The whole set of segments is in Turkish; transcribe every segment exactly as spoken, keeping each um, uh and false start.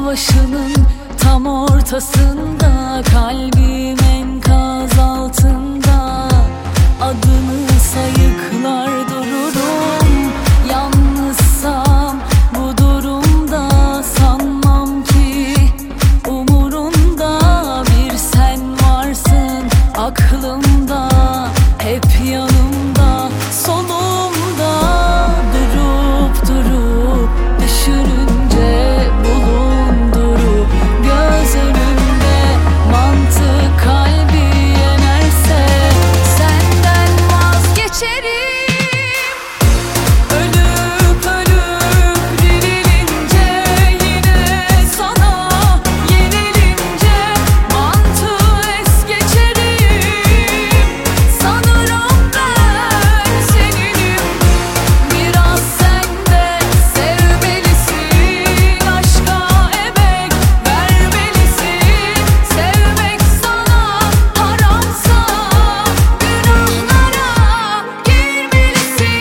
savaşının tam ortasında, kalbim enkaz altında. Adını sayıklar dururum, yalnızsam bu durumda. Sanmam ki umurunda, bir sen varsın aklımda, hep yanımda, solumda. Durup durup düşününce bulundurup göz önünde, mantık kalbi yenerse senden vazgeçerim. Ölüp ölüp dirilince, yine sana yenilince mantığı es geçerim. Sanırım ben seninim, biraz sen de sevmelisin. Aşka emek vermelisin, sevmek sana haramsa günahlara girmelisin.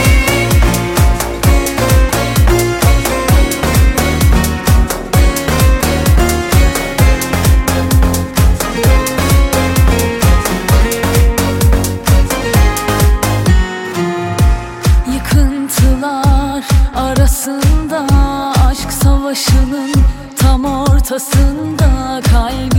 Yıkıntılar arasında, aşk savaşının tam ortasında, kalbim